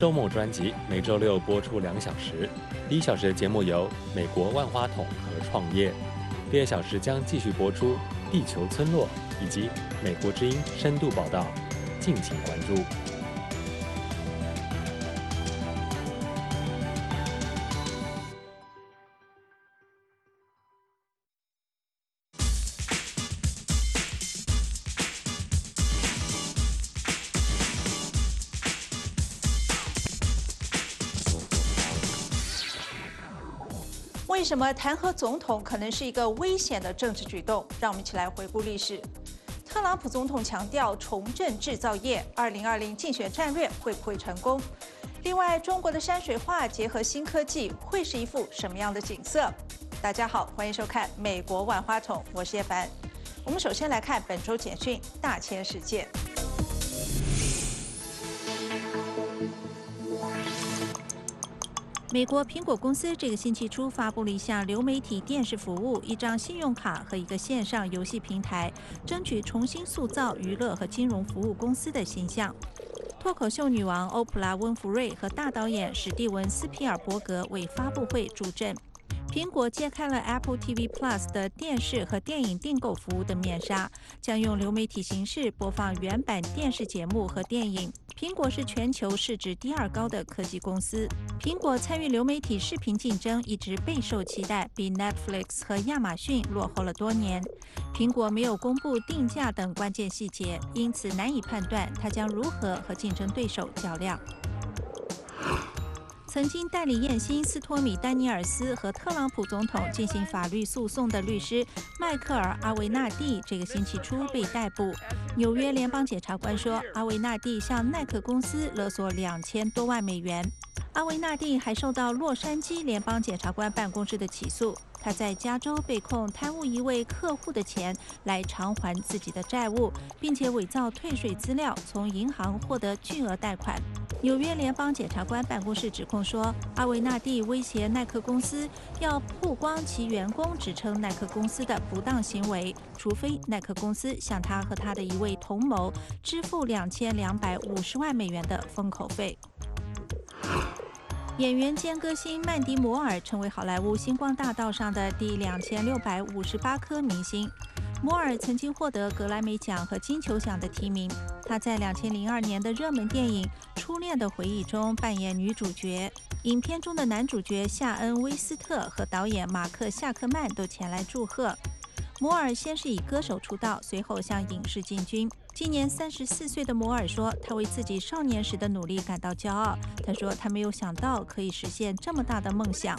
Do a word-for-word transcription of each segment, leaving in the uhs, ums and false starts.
周末专辑每周六播出两小时，第一小时的节目由美国万花筒和创业，第二小时将继续播出地球村落以及美国之音深度报道，敬请关注。 为什么弹劾总统可能是一个危险的政治举动？让我们一起来回顾历史。特朗普总统强调重振制造业，二零二零竞选战略会不会成功？另外，中国的山水画结合新科技，会是一幅什么样的景色？大家好，欢迎收看《美国万花筒》，我是叶凡。我们首先来看本周简讯大千世界。美国苹果公司这个星期初发布了一项流媒体电视服务、一张信用卡和一个线上游戏平台，争取重新塑造娱乐和金融服务公司的形象。脱口秀女王欧普拉·温弗瑞和大导演史蒂文·斯皮尔伯格为发布会助阵。苹果揭开了 Apple T V Plus 的电视和电影订购服务的面纱，将用流媒体形式播放原版电视节目和电影。苹果是全球市值第二高的科技公司。苹果参与流媒体视频竞争一直备受期待，比 Netflix 和亚马逊落后了多年。苹果没有公布定价等关键细节，因此难以判断它将如何和竞争对手较量。曾经代理艳星斯托米·丹尼尔斯和特朗普总统进行法律诉讼的律师迈克尔·阿维纳蒂，这个星期初被逮捕。纽约联邦检察官说，阿维纳蒂向耐克公司勒索两千多万美元。阿维纳蒂还受到洛杉矶联邦检察官办公室的起诉。他在加州被控贪污一位客户的钱来偿还自己的债务，并且伪造退税资料，从银行获得巨额贷款。纽约联邦检察官办公室指控说，阿维纳蒂威胁耐克公司要曝光其员工指称耐克公司的不当行为，除非耐克公司向他和他的一位同谋支付两千两百五十万美元的封口费。演员兼歌星曼迪·摩尔成为好莱坞星光大道上的第两千六百五十八颗明星。摩尔曾经获得格莱美奖和金球奖的提名。她在两千零二年的热门电影《初恋的回忆》中扮演女主角。影片中的男主角夏恩·威斯特和导演马克·夏克曼都前来祝贺。摩尔先是以歌手出道，随后向影视进军。今年三十四岁的摩尔说，他为自己少年时的努力感到骄傲。他说，他没有想到可以实现这么大的梦想。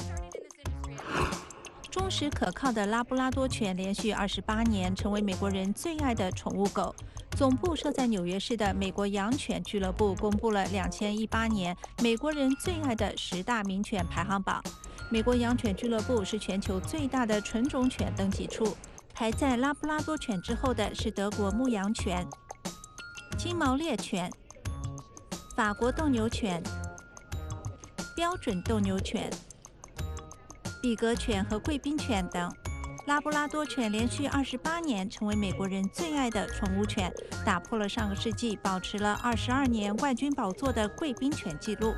忠实可靠的拉布拉多犬连续二十八年成为美国人最爱的宠物狗。总部设在纽约市的美国养犬俱乐部公布了二零一八年美国人最爱的十大名犬排行榜。美国养犬俱乐部是全球最大的纯种犬登记处。排在拉布拉多犬之后的是德国牧羊犬、金毛猎犬、法国斗牛犬、标准斗牛犬、比格犬和贵宾犬等。拉布拉多犬连续二十八年成为美国人最爱的宠物犬，打破了上个世纪保持了二十二年冠军宝座的贵宾犬纪录。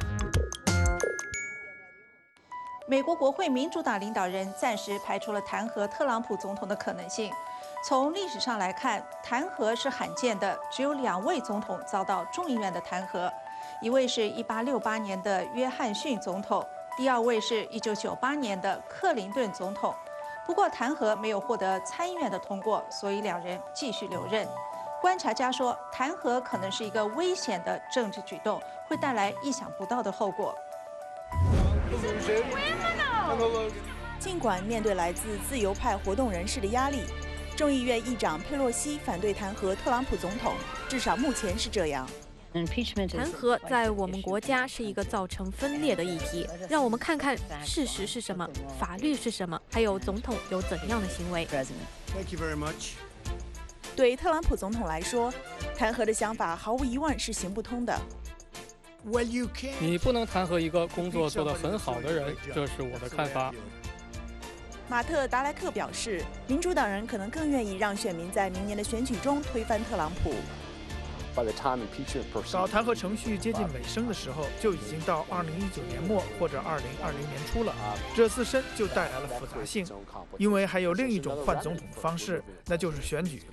美国国会民主党领导人暂时排除了弹劾特朗普总统的可能性。从历史上来看，弹劾是罕见的，只有两位总统遭到众议院的弹劾，一位是一八六八年的约翰逊总统，第二位是一九九八年的克林顿总统。不过弹劾没有获得参议院的通过，所以两人继续留任。观察家说，弹劾可能是一个危险的政治举动，会带来意想不到的后果。 尽管面对来自自由派活动人士的压力，众议院议长佩洛西反对弹劾特朗普总统，至少目前是这样。 弹劾在我们国家是一个造成分裂的议题，让我们看看事实是什么，法律是什么，还有总统有怎样的行为。 对特朗普总统来说，弹劾的想法毫无疑问是行不通的。 你不能弹劾一个工作做得很好的人，这是我的看法。 马特·达莱克表示，民主党人可能更愿意让选民在明年的选举中推翻特朗普。 到弹劾程序接近尾声的时候，就已经到二零一九年末或者二零二零年初了。这自身就带来了复杂性，因为还有另一种换总统的方式，那就是选举。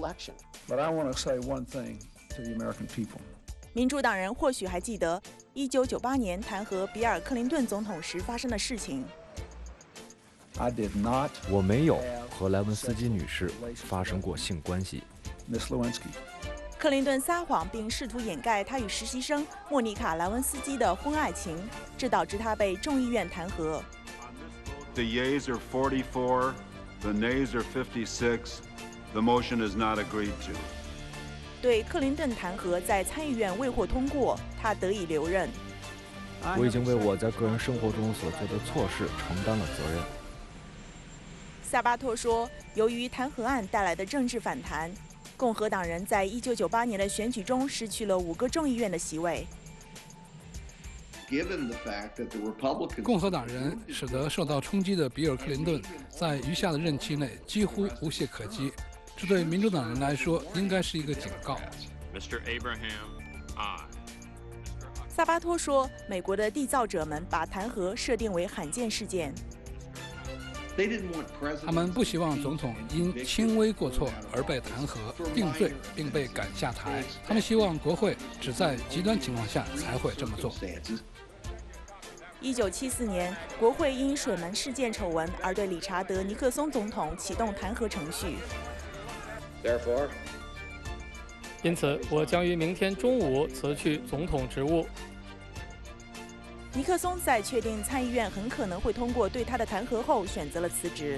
民主党人或许还记得一九九八年弹劾比尔·克林顿总统时发生的事情。 我没有和莱文斯基女士发生过性关系。 克林顿撒谎并试图掩盖他与实习生莫妮卡·莱文斯基的婚爱情，这导致他被众议院弹劾。 The yeas are forty-four, the nays are fifty-six. The motion is not agreed to. 对克林顿弹劾在参议院未获通过，他得以留任。 我已经为我在个人生活中所做的错事承担了责任。 萨巴托说，由于弹劾案带来的政治反弹，共和党人在一九九八年的选举中失去了五个众议院的席位。 共和党人使得受到冲击的比尔·克林顿在余下的任期内几乎无懈可击，这对民主党人来说应该是一个警告。 萨巴托说，美国的缔造者们把弹劾设定为罕见事件。 他们不希望总统因轻微过错而被弹劾、定罪并被赶下台。他们希望国会只在极端情况下才会这么做。 一九七四年，国会因水门事件丑闻而对理查德·尼克松总统启动弹劾程序。 因此，我将于明天中午辞去总统职务。 尼克松在确定参议院很可能会通过对他的弹劾后，选择了辞职。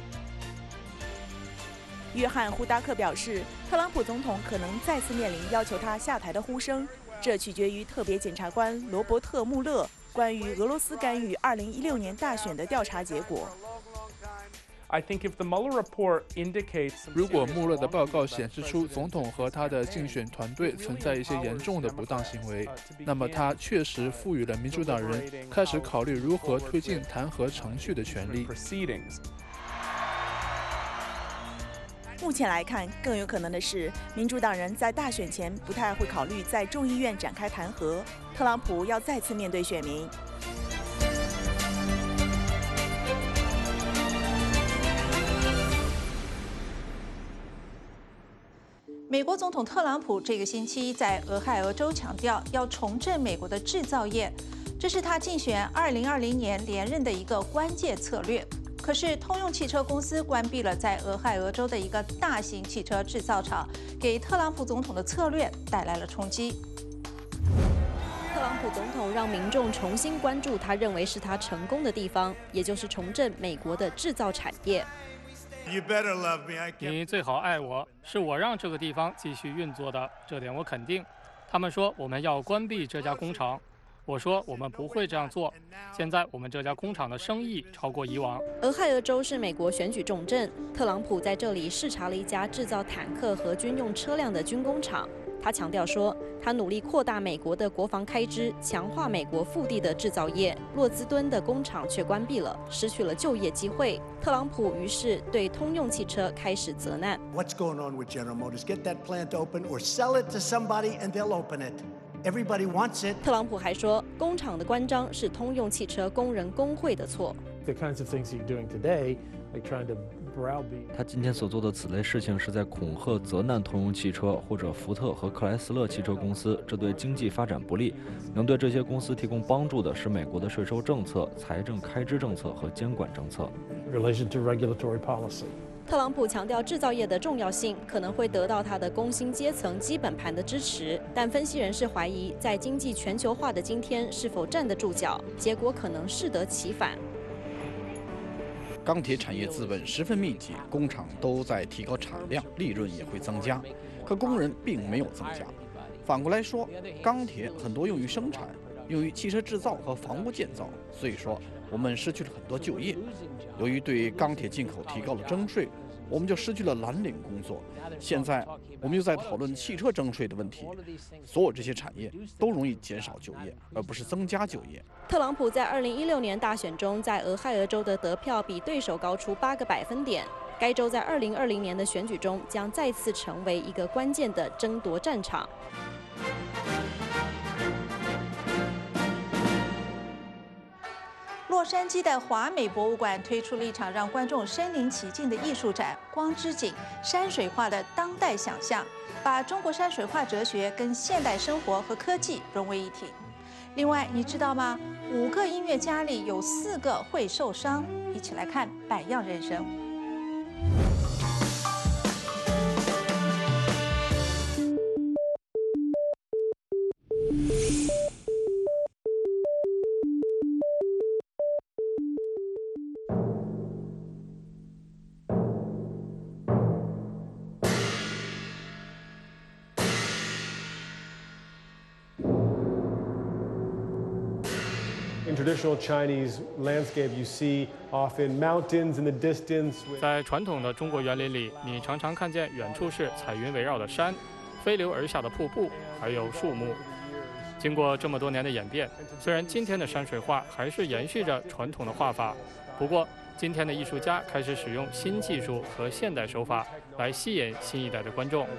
约翰·胡达克表示，特朗普总统可能再次面临要求他下台的呼声，这取决于特别检察官罗伯特·穆勒关于俄罗斯干预二零一六年大选的调查结果。 如果穆勒的报告显示出总统和他的竞选团队存在一些严重的不当行为，那么他确实赋予了民主党人开始考虑如何推进弹劾程序的权利。 目前来看，更有可能的是，民主党人在大选前不太会考虑在众议院展开弹劾，特朗普要再次面对选民。 美国总统特朗普这个星期在俄亥俄州强调要重振美国的制造业，这是他竞选二零二零年连任的一个关键策略。可是，通用汽车公司关闭了在俄亥俄州的一个大型汽车制造厂，给特朗普总统的策略带来了冲击。 特朗普总统让民众重新关注他认为是他成功的地方，也就是重振美国的制造产业。 你最好爱我，是我让这个地方继续运作的，这点我肯定。他们说我们要关闭这家工厂，我说我们不会这样做。现在我们这家工厂的生意超过以往。 俄亥俄州是美国选举重镇，特朗普在这里视察了一家制造坦克和军用车辆的军工厂。他强调说，他努力扩大美国的国防开支，强化美国腹地的制造业。洛兹敦的工厂却关闭了，失去了就业机会。特朗普于是对通用汽车开始责难。 What's going on with General Motors? Get that plant open or sell it to somebody and they'll open it. Everybody wants it. 特朗普还说，工厂的关张是通用汽车工人工会的错。 The kinds of things you're doing today, like trying to browbeat. 他今天所做的此类事情，是在恐吓、责难通用汽车或者福特和克莱斯勒汽车公司，这对经济发展不利。能对这些公司提供帮助的是美国的税收政策、财政开支政策和监管政策。 Relation to regulatory policy. 特朗普强调制造业的重要性，可能会得到他的工薪阶层基本盘的支持，但分析人士怀疑，在经济全球化的今天是否站得住脚，结果可能适得其反。 钢铁产业资本十分密集，工厂都在提高产量，利润也会增加，可工人并没有增加。反过来说，钢铁很多用于生产，用于汽车制造和房屋建造，所以说我们失去了很多就业。由于对钢铁进口提高了征税，我们就失去了蓝领工作。现在我们又在讨论汽车征税的问题，所有这些产业都容易减少就业，而不是增加就业。 特朗普在二零一六年大选中，在俄亥俄州的得票比对手高出八个百分点。 该州在二零二零年的选举中将再次成为一个关键的争夺战场。 洛杉矶的华美博物馆推出了一场让观众身临其境的艺术展《光之景：山水画的当代想象》，把中国山水画哲学跟现代生活和科技融为一体。另外，你知道吗？五个音乐家里有四个会受伤。一起来看百样人生。 In traditional Chinese landscape, you see often mountains in the distance. 在传统的中国园林里，你常常看见远处是彩云围绕的山，飞流而下的瀑布，还有树木。经过这么多年的演变，虽然今天的山水画还是延续着传统的画法，不过今天的艺术家开始使用新技术和现代手法来吸引新一代的观众。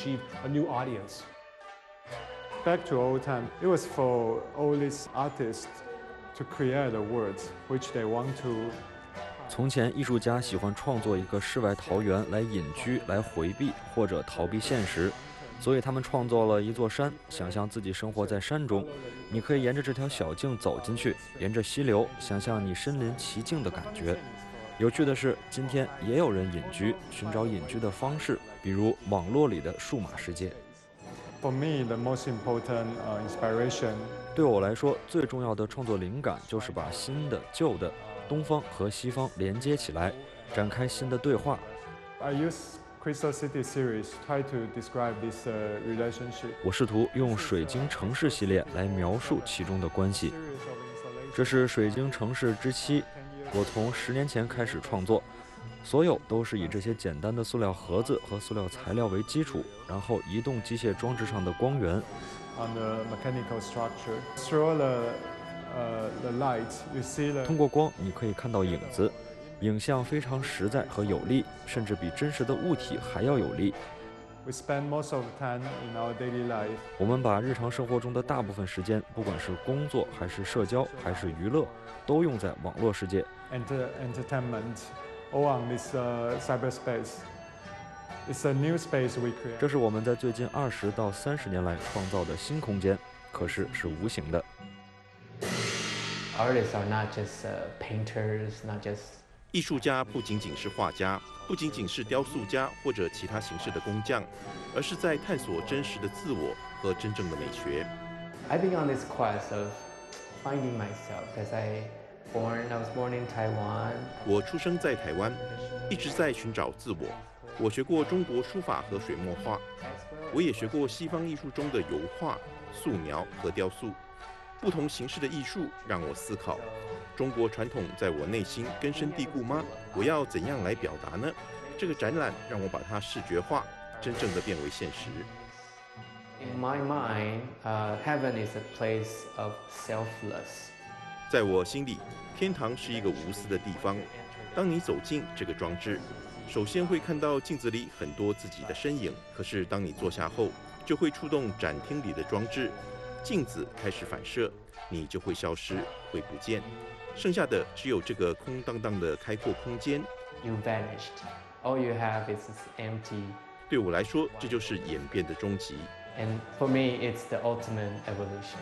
Back to old time, it was for all these artists to create the words which they want to. 从前，艺术家喜欢创作一个世外桃源来隐居、来回避或者逃避现实，所以他们创作了一座山，想象自己生活在山中。你可以沿着这条小径走进去，沿着溪流，想象你身临其境的感觉。有趣的是，今天也有人隐居，寻找隐居的方式，比如网络里的数码世界。 For me, the most important uh, inspiration. 对我来说，最重要的创作灵感就是把新的、旧的、东方和西方连接起来，展开新的对话。 I use Crystal City series try to describe this uh, relationship. 我试图用水晶城市系列来描述其中的关系。这是水晶城市之七，我从十年前开始创作。所有都是以这些简单的塑料盒子和塑料材料为基础，然后移动机械装置上的光源。通过光，你可以看到影子，影像非常实在和有力，甚至比真实的物体还要有力。我们把日常生活中的大部分时间，不管是工作还是社交还是娱乐，都用在网络世界。 All on this uh, cyberspace. It's a new space we create. 这是我们在最近二十到三十年来创造的新空间，可是是无形的。 Artists are not just uh, painters, not just. 艺术家不仅仅是画家，不仅仅是雕塑家或者其他形式的工匠，而是在探索真实的自我和真正的美学。 I've been on this quest of finding myself because I. Born, I was born in Taiwan. 我出生在台湾，一直在寻找自我。我学过中国书法和水墨画，我也学过西方艺术中的油画、素描和雕塑。不同形式的艺术让我思考：中国传统在我内心根深蒂固吗？我要怎样来表达呢？这个展览让我把它视觉化，真正的变为现实。 In my mind, uh, heaven is a place of selfless. 在我心里，天堂是一个无私的地方。当你走进这个装置，首先会看到镜子里很多自己的身影。可是当你坐下后，就会触动展厅里的装置，镜子开始反射，你就会消失，会不见，剩下的只有这个空荡荡的开阔空间。 You vanished. All you have is empty. 对我来说，这就是演变的终极。 And for me, it's the ultimate evolution.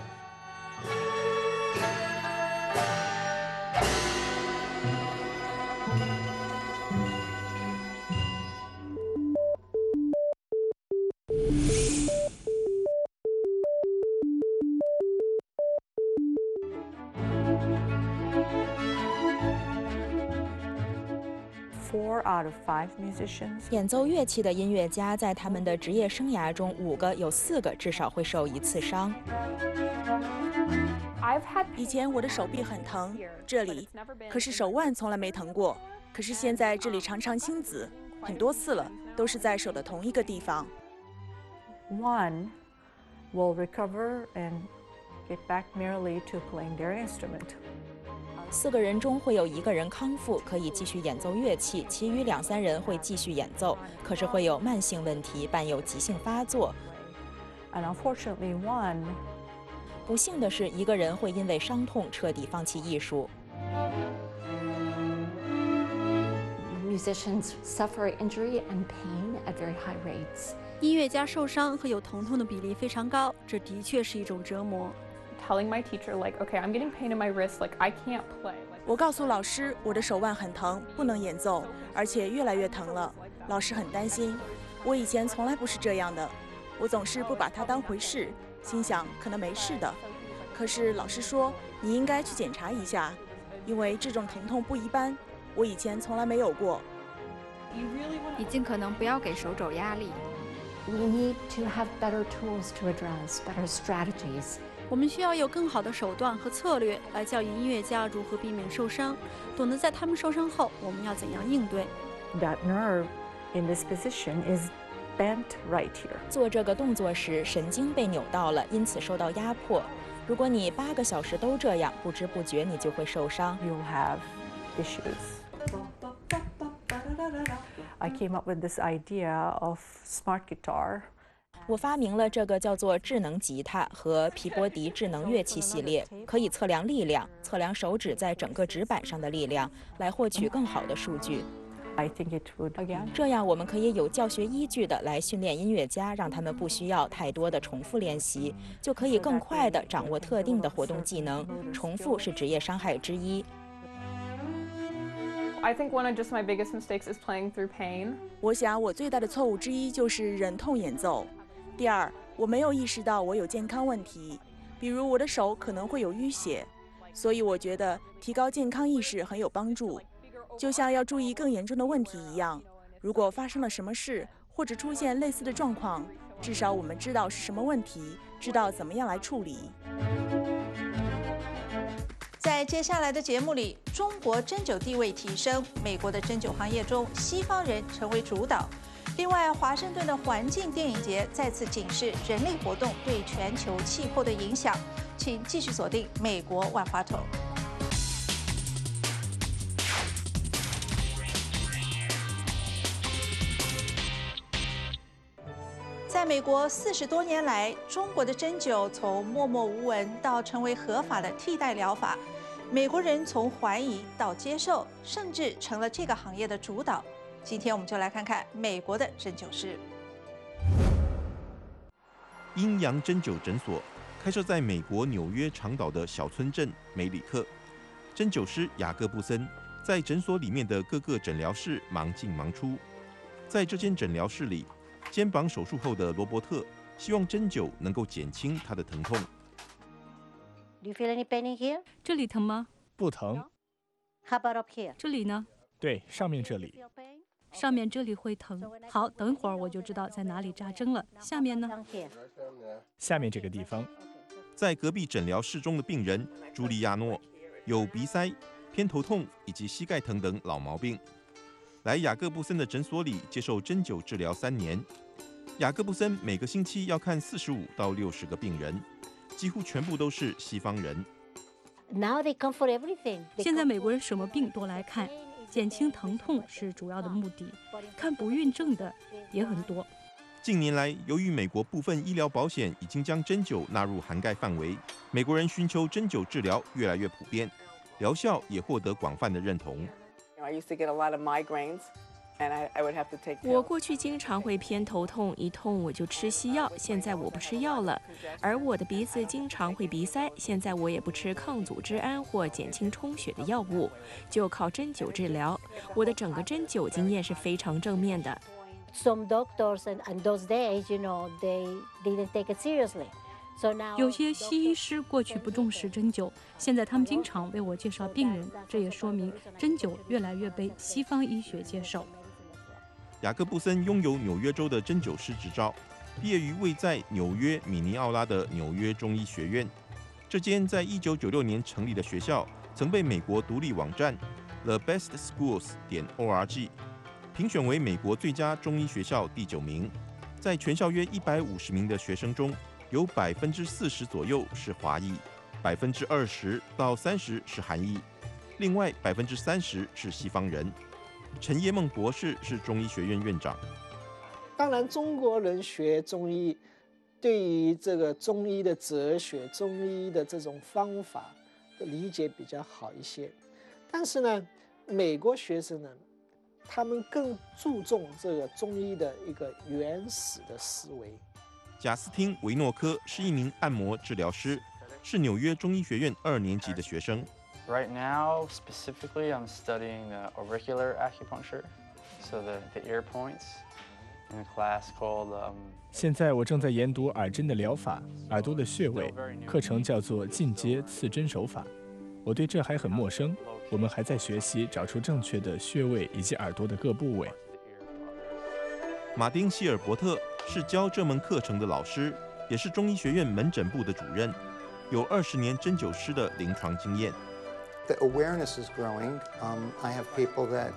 Four out of five musicians. 演奏乐器的音乐家在他们的职业生涯中，五个有四个至少会受一次伤。以前我的手臂很疼，这里，可是手腕从来没疼过。可是现在这里常常青紫，很多次了，都是在手的同一个地方。 One will recover and get back merely to playing their instrument. 四个人中会有一个人康复，可以继续演奏乐器，其余两三人会继续演奏，可是会有慢性问题，伴有急性发作。 And unfortunately, one 不幸的是，一个人会因为伤痛彻底放弃艺术。 Musicians suffer injury and pain at very high rates. 音乐家受伤和有疼痛的比例非常高，这的确是一种折磨。 Telling my teacher, like, okay, I'm getting pain in my wrist, like I can't play. 我告诉老师，我的手腕很疼，不能演奏，而且越来越疼了。老师很担心。我以前从来不是这样的，我总是不把它当回事，心想可能没事的。可是老师说，你应该去检查一下，因为这种疼痛不一般，我以前从来没有过。 你尽可能不要给手肘压力。 We need to have better tools to address, better strategies. 我们需要有更好的手段和策略来教育音乐家如何避免受伤，懂得在他们受伤后我们要怎样应对。 That nerve in this position is bent right here. 做这个动作时，神经被扭到了，因此受到压迫。如果你八个小时都这样，不知不觉你就会受伤。 You'll have issues. I came up with this idea of smart guitar. 我发明了这个叫做智能吉他和皮波迪智能乐器系列，可以测量力量，测量手指在整个指板上的力量，来获取更好的数据。 I think it would again. 这样我们可以有教学依据的来训练音乐家，让他们不需要太多的重复练习，就可以更快地掌握特定的活动技能。重复是职业伤害之一。 I think one of just my biggest mistakes is playing through pain. 我想我最大的错误之一就是忍痛演奏。第二，我没有意识到我有健康问题，比如我的手可能会有淤血，所以我觉得提高健康意识很有帮助，就像要注意更严重的问题一样。如果发生了什么事，或者出现类似的状况，至少我们知道是什么问题，知道怎么样来处理。 在接下来的节目里，中国针灸地位提升，美国的针灸行业中西方人成为主导。另外，华盛顿的环境电影节再次警示人类活动对全球气候的影响。请继续锁定美国万花筒。在美国四十多年来，中国的针灸从默默无闻到成为合法的替代疗法，美国人从怀疑到接受，甚至成了这个行业的主导。今天我们就来看看美国的针灸师。 阴阳针灸诊所开设在美国纽约长岛的小村镇梅里克，针灸师雅各布森在诊所里面的各个诊疗室忙进忙出。在这间诊疗室里，肩膀手术后的罗伯特希望针灸能够减轻他的疼痛。 Do you feel any pain in here? 这里疼吗？ 不疼。 How about up here? 这里呢？ 对，上面这里。 上面这里会疼。好，等会儿我就知道在哪里扎针了。下面呢？ 下面这个地方。 在隔壁诊疗室中的病人朱利亚诺有鼻塞、偏头痛以及膝盖疼等老毛病。来雅各布森的诊所里接受针灸治疗三年。雅各布森每个星期要看四十五到六十个病人，几乎全部都是西方人。 Now they come for everything. 现在美国人什么病都来看，减轻疼痛是主要的目的，看不孕症的也很多。 近年来，由于美国部分医疗保险已经将针灸纳入涵盖范围，美国人寻求针灸治疗越来越普遍，疗效也获得广泛的认同。 I used to get a lot of migraines, and I, I would have to take pills. 我过去经常会偏头痛，一痛我就吃西药，现在我不吃药了。而我的鼻子经常会鼻塞，现在我也不吃抗组织胺或减轻充血的药物，就靠针灸治疗。我的整个针灸经验是非常正面的。 Some doctors and and those days, you know, they didn't take it seriously. 有些西医师过去不重视针灸，现在他们经常为我介绍病人，这也说明针灸越来越被西方医学接受。 雅各布森拥有纽约州的针灸师执照，毕业于位在纽约米尼奥拉的纽约中医学院。这间在一九九六年成立的学校，曾被美国独立网站 the best schools 点 org 评选为美国最佳中医学校第九名。在全校约一百五十名的学生中，有百分之四十左右是华裔，百分之二十到三十是韩裔。 另外百分之三十是西方人。陈叶梦博士是中医学院院长。 当然，中国人学中医，对于这个中医的哲学、中医的这种方法的理解比较好一些。但是呢，美国学生呢，他们更注重这个中医的一个原始的思维。 贾斯汀·维诺科是一名按摩治疗师，是纽约中医学院二年级的学生。 Right now, specifically, I'm studying uh, auricular acupuncture, so the, the ear points, in a class called. Um, 现在我正在研读耳针的疗法，耳朵的穴位，课程叫做进阶刺针手法。我对这还很陌生，我们还在学习找出正确的穴位以及耳朵的各部位。 马丁·希尔伯特是教这门课程的老师，也是中医学院门诊部的主任，有二十年针灸师的临床经验。 The awareness is growing. Um, I have people that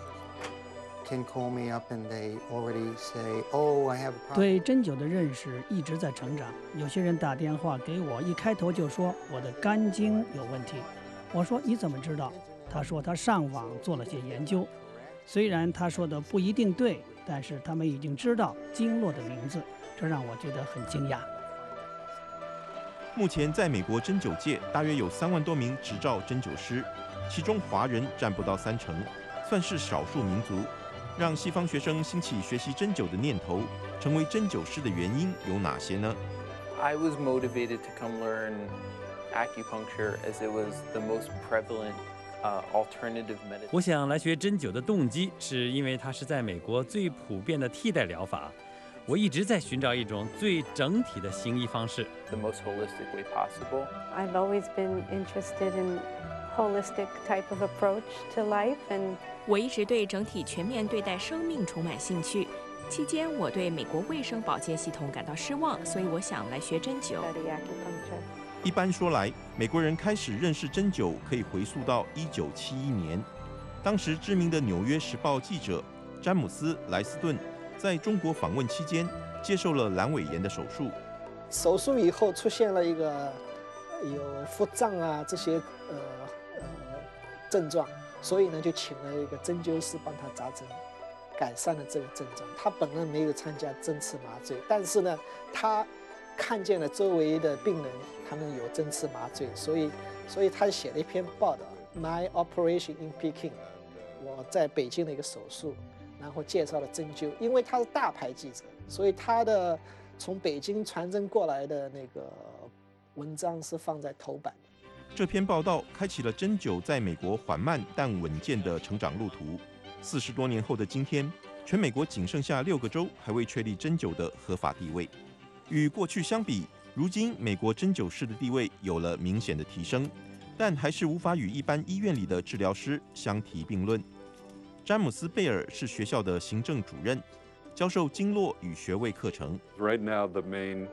can call me up and they already say, "Oh, I have a problem." 对针灸的认识一直在成长。有些人打电话给我，一开头就说我的肝经有问题。我说你怎么知道？他说他上网做了些研究。虽然他说的不一定对，但是他们已经知道经络的名字，这让我觉得很惊讶。 目前在美国针灸界大约有三万多名执照针灸师，其中华人占不到三成，算是少数民族。让西方学生兴起学习针灸的念头，成为针灸师的原因有哪些呢？ I was motivated to come learn acupuncture as it was the most prevalent uh, alternative medicine. 我想来学针灸的动机，是因为它是在美国最普遍的替代疗法。我一直在寻找一种最整体的行医方式。 The most holistic way possible. I've always been interested in holistic type of approach to life, and 我一直对整体全面对待生命充满兴趣。期间，我对美国卫生保健系统感到失望，所以我想来学针灸。 一般说来，美国人开始认识针灸可以回溯到一九七一年，当时知名的《纽约时报》记者詹姆斯·莱斯顿在中国访问期间接受了阑尾炎的手术。 手术以后出现了一个有腹胀啊这些呃呃症状，所以呢就请了一个针灸师帮他扎针，改善了这个症状。他本人没有参加针刺麻醉，但是呢他看见了周围的病人他们有针刺麻醉，所以所以他写了一篇报道 My Operation in Peking， 我在北京的一个手术。然后介绍了针灸，因为他是大牌记者，所以他的从北京传真过来的那个文章是放在头版。 这篇报道开启了针灸在美国缓慢但稳健的成长路途。四十多年后的今天，全美国仅剩下六个州还未确立针灸的合法地位。与过去相比，如今美国针灸师的地位有了明显的提升，但还是无法与一般医院里的治疗师相提并论。詹姆斯·贝尔是学校的行政主任，教授经络与穴位课程。 Right now, the main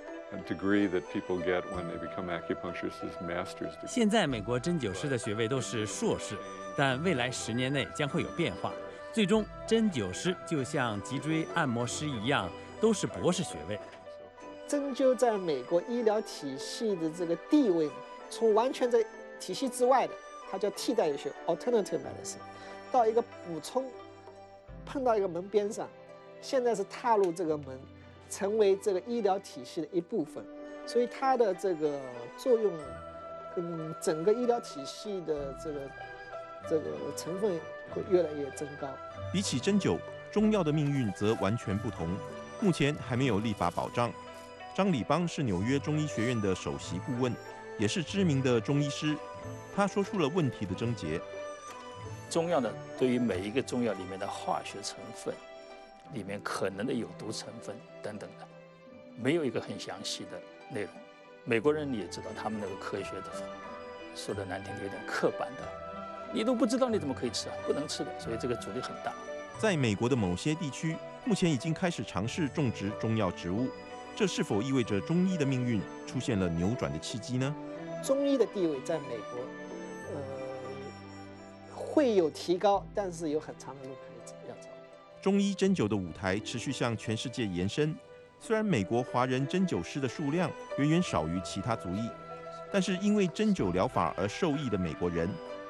degree that people get when they become acupuncturists is master's degree. 现在美国针灸师的学位都是硕士，但未来十年内将会有变化，最终针灸师就像脊椎按摩师一样，都是博士学位。 针灸在美国医疗体系的这个地位，从完全在体系之外的，它叫替代医学 （alternative medicine）。到一个补充，碰到一个门边上，现在是踏入这个门，成为这个医疗体系的一部分，所以它的这个作用跟整个医疗体系的这个这个成分会越来越增高。 比起针灸，中药的命运则完全不同，目前还没有立法保障。张礼邦是纽约中医学院的首席顾问，也是知名的中医师，他说出了问题的症结。 中药呢，对于每一个中药里面的化学成分，里面可能的有毒成分等等的，没有一个很详细的内容。美国人你也知道，他们那个科学的说的难听的有点刻板的，你都不知道你怎么可以吃啊？不能吃的，所以这个阻力很大。 在美国的某些地区，目前已经开始尝试种植中药植物，这是否意味着中医的命运出现了扭转的契机呢？ 中医的地位在美国，呃。会有提高，但是有很长的路可以要走。 中医针灸的舞台持续向全世界延伸。虽然美国华人针灸师的数量远远少于其他族裔，但是因为针灸疗法而受益的美国人，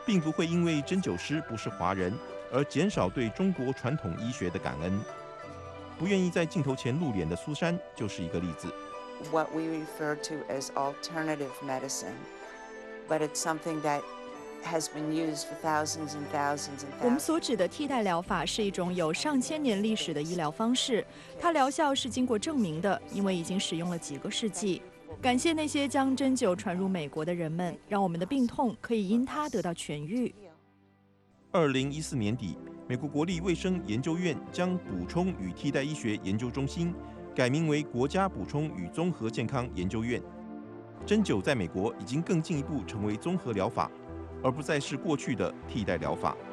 并不会因为针灸师不是华人而减少对中国传统医学的感恩。不愿意在镜头前露脸的苏珊就是一个例子。 What we refer to as alternative medicine, but it's something that has been used for thousands and thousands and 我们 thousands. 所指的替代疗法是一种有上千年历史的医疗方式，它疗效是经过证明的，因为已经使用了几个世纪。感谢那些将针灸传入美国的人们，让我们的病痛可以因它得到痊愈。 二零一四年底，美国国立卫生研究院将补充与替代医学研究中心改名为国家补充与综合健康研究院。针灸在美国已经更进一步成为综合疗法，而不再是过去的替代疗法。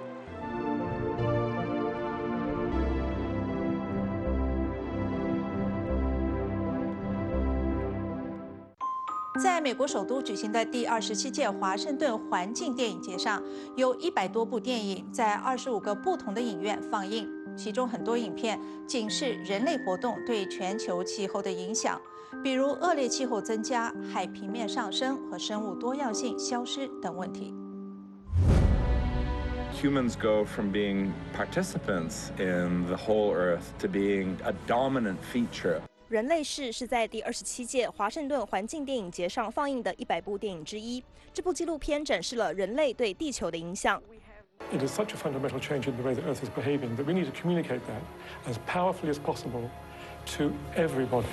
在美国首都举行的第二十七届华盛顿环境电影节上，有一百多部电影在二十五个不同的影院放映，其中很多影片警示人类活动对全球气候的影响，比如恶劣气候增加、海平面上升和生物多样性消失等问题。 Humans go from being participants in the whole Earth to being a dominant feature. 人类世是在第二十七届华盛顿环境电影节上放映的一百部电影之一。这部纪录片展示了人类对地球的影响。 It is such a fundamental change in the way the Earth is behaving that we need to communicate that as powerfully as possible to everybody.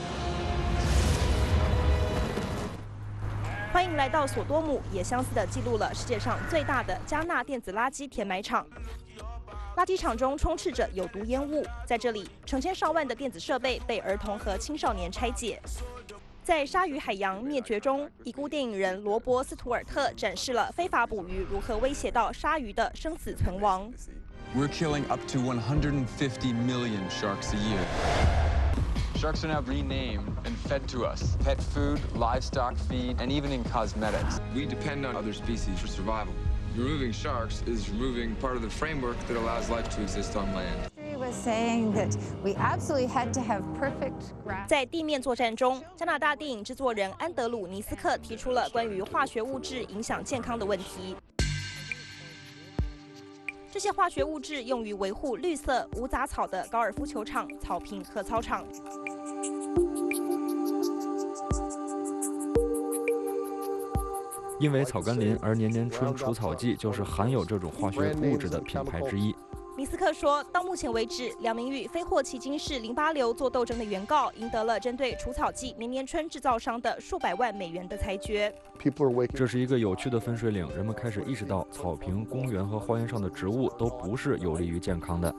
欢迎来到索多姆，也相似地记录了世界上最大的加纳电子垃圾填埋场。垃圾场中充斥着有毒烟雾，在这里，成千上万的电子设备被儿童和青少年拆解。在鲨鱼海洋灭绝中，已故电影人罗伯·斯图尔特展示了非法捕鱼如何威胁到鲨鱼的生死存亡。 We're killing up to one hundred fifty million sharks a year. Sharks are now renamed and fed to us. Pet food, livestock feed, and even in cosmetics. We depend on other species for survival. Removing sharks is removing part of the framework that allows life to exist on land. He was saying that we absolutely had to have perfect grass. 在地面作战中，加拿大电影制作人安德鲁·尼斯克提出了关于化学物质影响健康的问题。这些化学物质用于维护绿色、无杂草的高尔夫球场、草坪和操场。 因为草甘膦而年年春除草剂就是含有这种化学物质的品牌之一。 尼斯克说，到目前为止，两名与非霍奇金氏淋巴瘤做斗争的原告赢得了针对除草剂年年春制造商的数百万美元的裁决。 这是一个有趣的分水岭，人们开始意识到草坪、公园和花园上的植物都不是有利于健康的。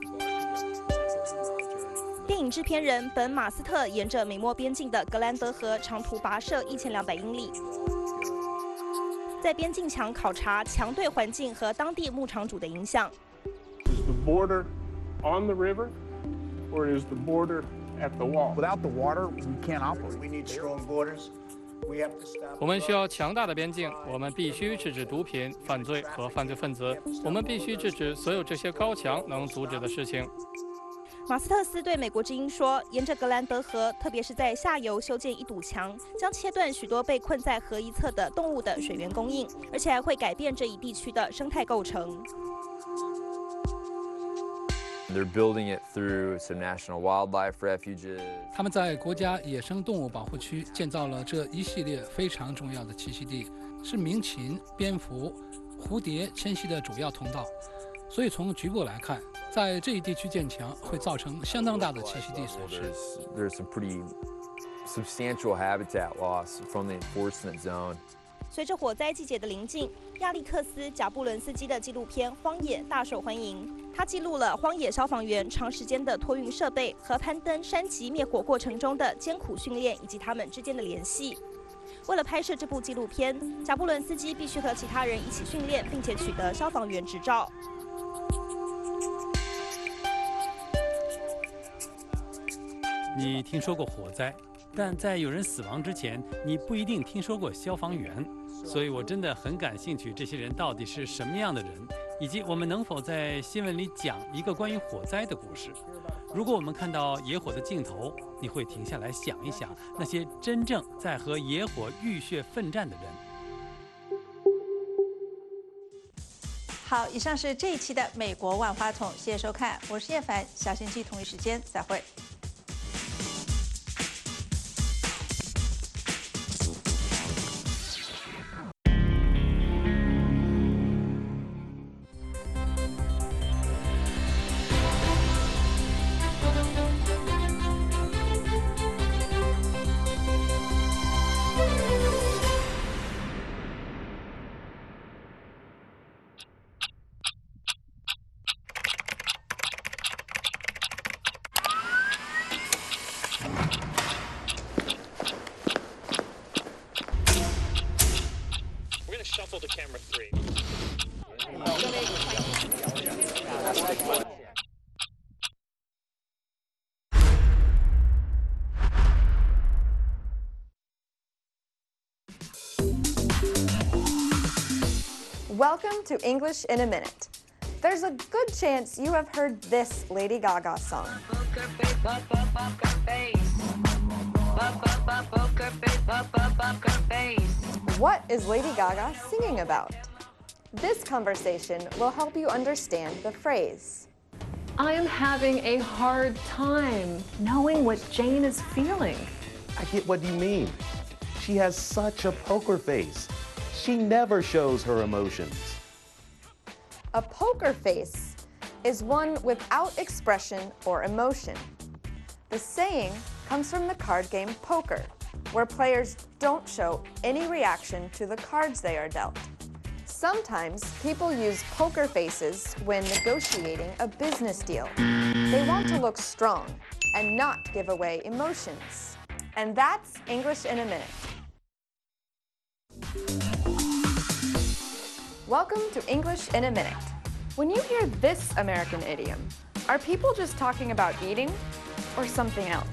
电影制片人本·马斯特沿着美墨边境的格兰德河长途跋涉一千两百英里。在边境墙考察墙对环境和当地牧场主的影响。 Is the border on the river, or is the border at the wall? Without the water, we can't operate. We need strong borders. We have to stop. 我们需要强大的边境，我们必须制止毒品、犯罪和犯罪分子，我们必须制止所有这些高墙能阻止的事情。 马斯特斯对美国之音说，沿着格兰德河，特别是在下游修建一堵墙，将切断许多被困在河一侧的动物的水源供应，而且还会改变这一地区的生态构成。 They're building it through some national wildlife refuges. 他们在国家野生动物保护区建造了这一系列非常重要的栖息地，是鸣禽、蝙蝠、蝴蝶迁徙的主要通道。所以从局部来看，在这一地区建墙会造成相当大的栖息地损失。 There's some pretty substantial habitat loss from the enforcement zone. 随着火灾季节的临近，亚历克斯·贾布伦斯基的纪录片《荒野》大受欢迎。他记录了荒野消防员长时间的托运设备和攀登山脊灭火过程中的艰苦训练，以及他们之间的联系。为了拍摄这部纪录片，贾布伦斯基必须和其他人一起训练，并且取得消防员执照。 你听说过火灾，但在有人死亡之前，你不一定听说过消防员。所以我真的很感兴趣，这些人到底是什么样的人，以及我们能否在新闻里讲一个关于火灾的故事。如果我们看到野火的尽头，你会停下来想一想那些真正在和野火浴血奋战的人。 好，以上是这一期的美国万花筒，谢谢收看，我是叶凡，下星期同一时间再会。 Shuffle to camera three. Welcome to English in a Minute. There's a good chance you have heard this Lady Gaga song. What is Lady Gaga singing about? This conversation will help you understand the phrase. I am having a hard time knowing what Jane is feeling. I get what you mean. She has such a poker face. She never shows her emotions. A poker face is one without expression or emotion. The saying comes from the card game poker, where players don't show any reaction to the cards they are dealt. Sometimes people use poker faces when negotiating a business deal. They want to look strong and not give away emotions. And that's English in a Minute. Welcome to English in a Minute. When you hear this American idiom, are people just talking about eating or something else?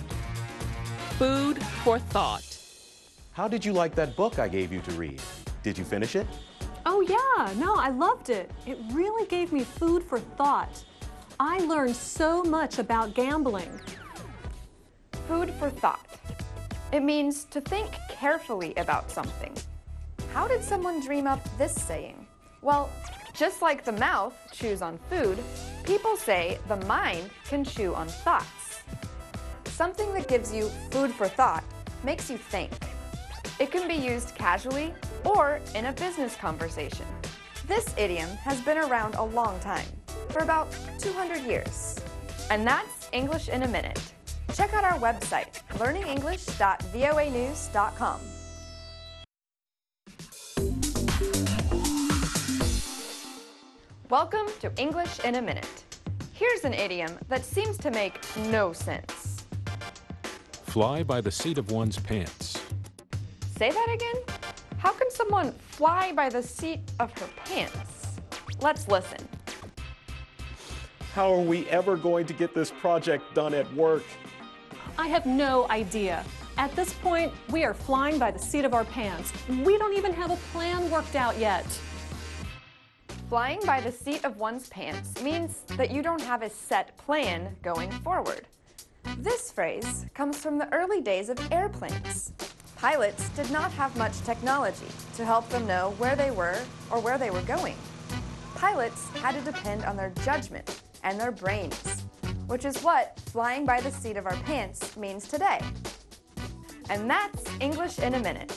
Food for thought. How did you like that book I gave you to read? Did you finish it? Oh yeah, no, I loved it. It really gave me food for thought. I learned so much about gambling. Food for thought. It means to think carefully about something. How did someone dream up this saying? Well, just like the mouth chews on food, people say the mind can chew on thoughts. Something that gives you food for thought makes you think. It can be used casually or in a business conversation. This idiom has been around a long time, for about two hundred years. And that's English in a Minute. Check out our website, learning english dot voa news dot com. Welcome to English in a Minute. Here's an idiom that seems to make no sense. Fly by the seat of one's pants. Say that again? How can someone fly by the seat of her pants? Let's listen. How are we ever going to get this project done at work? I have no idea. At this point, we are flying by the seat of our pants. We don't even have a plan worked out yet. Flying by the seat of one's pants means that you don't have a set plan going forward. This phrase comes from the early days of airplanes. Pilots did not have much technology to help them know where they were or where they were going. Pilots had to depend on their judgment and their brains, which is what flying by the seat of our pants means today. And that's English in a Minute.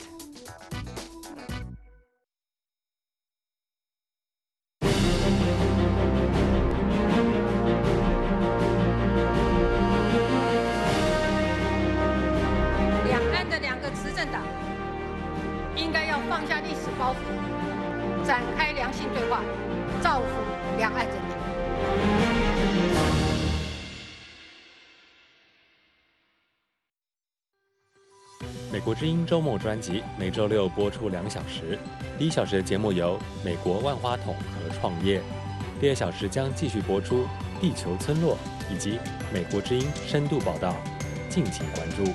《美国之音》周末专辑每周六播出两小时，第一小时的节目由美国万花筒和创业，第二小时将继续播出地球村落以及美国之音深度报道，敬请关注。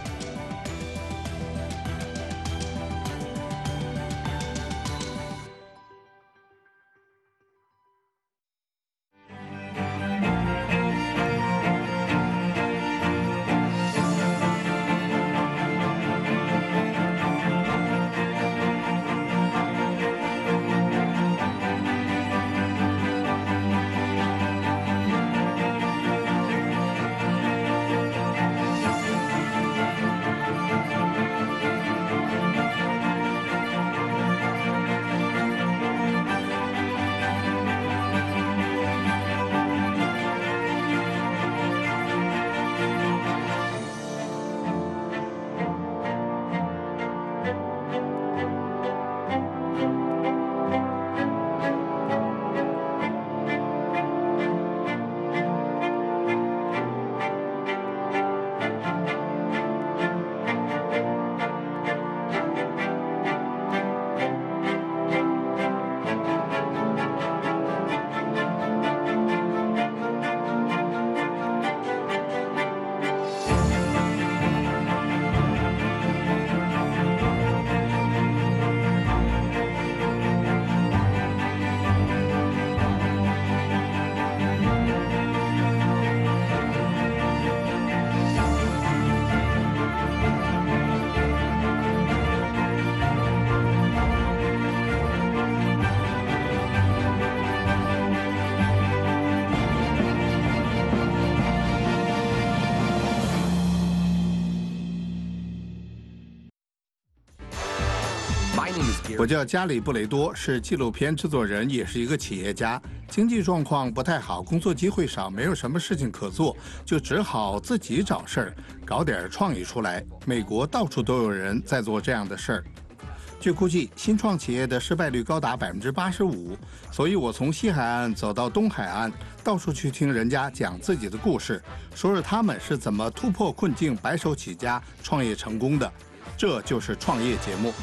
我叫加里布雷多，是纪录片制作人，也是一个企业家。经济状况不太好，工作机会少，没有什么事情可做，就只好自己找事儿，搞点创意出来。美国到处都有人在做这样的事儿。据估计，新创企业的失败率高达百分之八十五，所以我从西海岸走到东海岸，到处去听人家讲自己的故事，说说他们是怎么突破困境、白手起家、创业成功的。这就是创业节目。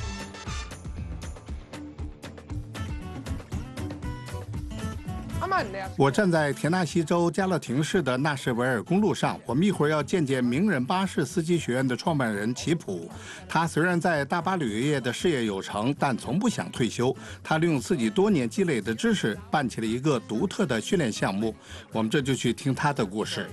我站在田纳西州加勒廷市的纳什维尔公路上，我们一会儿要见见名人巴士司机学院的创办人齐普。他虽然在大巴旅游业的事业有成，但从不想退休。他利用自己多年积累的知识，办起了一个独特的训练项目。我们这就去听他的故事。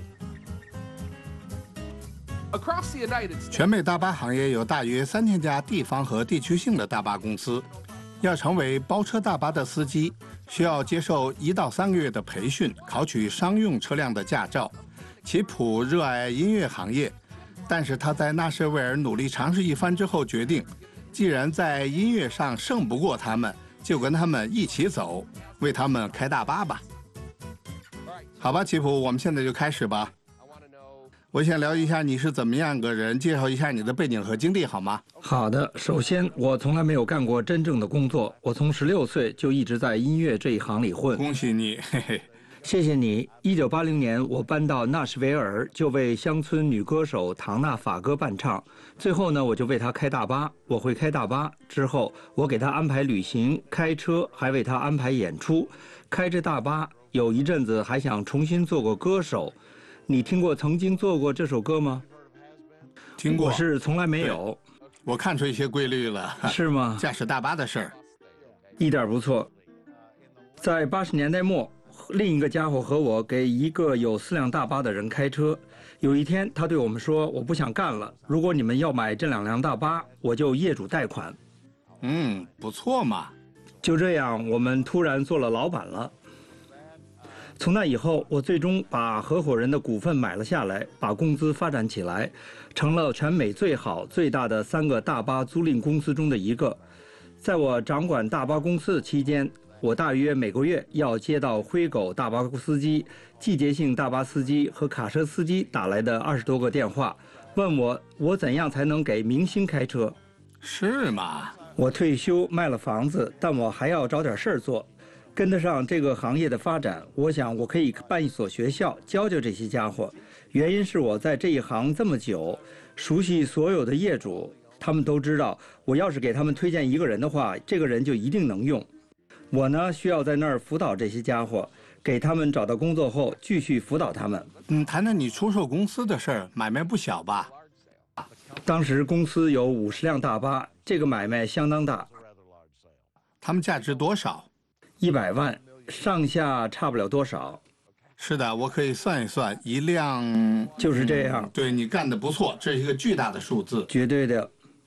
全美大巴行业有大约三千家地方和地区性的大巴公司。要成为包车大巴的司机，需要接受一到三个月的培训，考取商用车辆的驾照。齐普热爱音乐行业，但是他在纳什维尔努力尝试一番之后，决定，既然在音乐上胜不过他们，就跟他们一起走，为他们开大巴吧。好吧，齐普，我们现在就开始吧。我想聊一下你是怎么样个人，介绍一下你的背景和经历好吗？ 好的，首先我从来没有干过真正的工作，我从十六岁就一直在音乐这一行里混。 恭喜你，嘿嘿。 谢谢你。一九八零年我搬到纳什维尔，就为乡村女歌手唐娜法歌伴唱。最后呢，我就为她开大巴。我会开大巴之后，我给她安排旅行、开车，还为她安排演出。开着大巴，有一阵子还想重新做个歌手。你听过曾经做过这首歌吗？ 听过， 我是从来没有。 我看出一些规律了， 是吗？ 驾驶大巴的事儿， 一点不错。在八十年代末，另一个家伙和我给一个有四辆大巴的人开车。有一天，他对我们说：“我不想干了，如果你们要买这两辆大巴，我就业主贷款。” 嗯，不错嘛。 就这样，我们突然做了老板了。从那以后，我最终把合伙人的股份买了下来，把公司发展起来，成了全美最好、最大的三个大巴租赁公司中的一个。在我掌管大巴公司的期间，我大约每个月要接到灰狗大巴司机、季节性大巴司机和卡车司机打来的二十多个电话，问我我怎样才能给明星开车。 是吗？ 我退休卖了房子，但我还要找点事儿做。跟得上这个行业的发展，我想我可以办一所学校，教教这些家伙。原因是我在这一行这么久，熟悉所有的业主，他们都知道，我要是给他们推荐一个人的话，这个人就一定能用。我呢，需要在那儿辅导这些家伙，给他们找到工作后，继续辅导他们。 嗯，谈谈你出售公司的事儿，买卖不小吧？ 当时公司有五十辆大巴，这个买卖相当大。 他们价值多少？ 一百万，上下差不了多少。 是的，我可以算一算，一辆就是这样。 嗯、对你干得不错，这是一个巨大的数字。 绝对的。